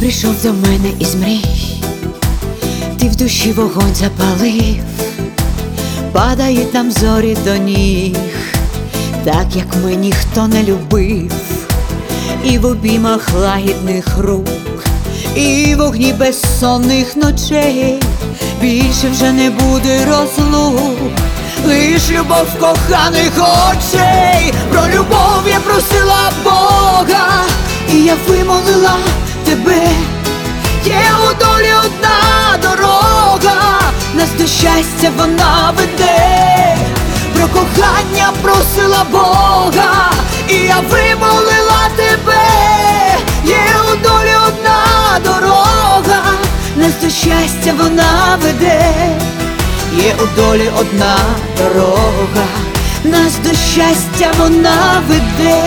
прийшов до мене із мрій, ти в душі вогонь запалив, падають нам зорі до ніг, так як ми ніхто не любив, і в обіймах лагідних рук, і в вогні безсонних ночей більше вже не буде розлук, лиш любов коханих очей. Про любов я просила Бога, і я вимолила тебе. Є у долі одна дорога, нас до щастя вона веде. Про кохання просила Бога, і я вимолила тебе. Є у долі одна дорога, нас до щастя вона веде. Є у долі одна дорога, нас до щастя вона веде.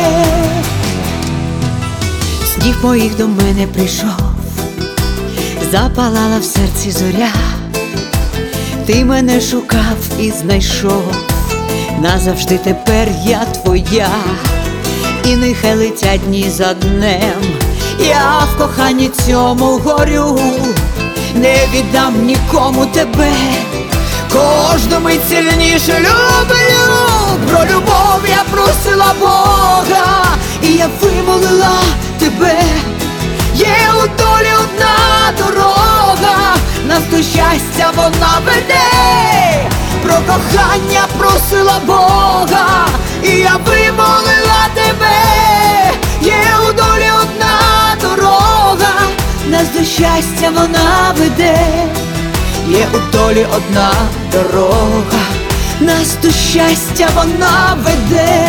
Снів моїх до мене прийшов, запалала в серці зоря. Ти мене шукав і знайшов, назавжди тепер я твоя. І нехай летять дні за днем, я в коханні цьому горю, не віддам нікому тебе, кожну мить сильніше люблю. Про любов я просила Бога, і я вимолила тебе. Є у долі одна дорога, нас до щастя вона веде. Про кохання просила Бога, і я вимолила тебе. Є у долі одна дорога, нас до щастя вона веде. Є у долі одна дорога, нас до щастя вона веде.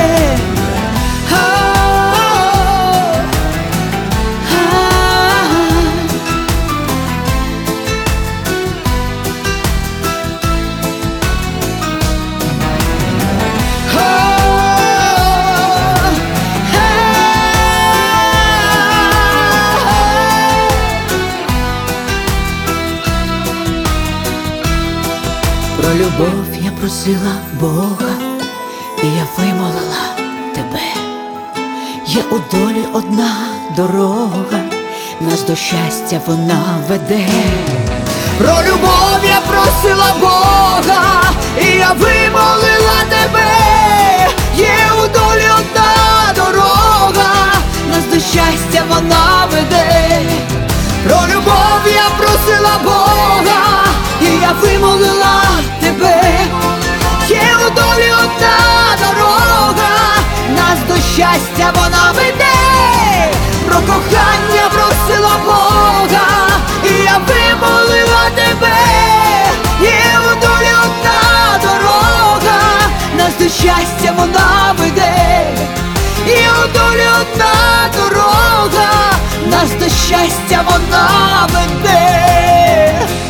Про любов я просила Бога, і я вимолила тебе. Є у долі одна дорога, нас до щастя вона веде. Про любов я просила Бога, і я вимолила тебе. Є у долі одна дорога, нас до щастя вона веде. Про любов я просила Бога, і я вимолила тебе. Є у долі одна дорога, нас до щастя вона веде. Про кохання просила Бога, і я вимолила тебе. Є у долі одна дорога, нас до щастя вона веде. Є у долі одна дорога, нас до щастя вона веде.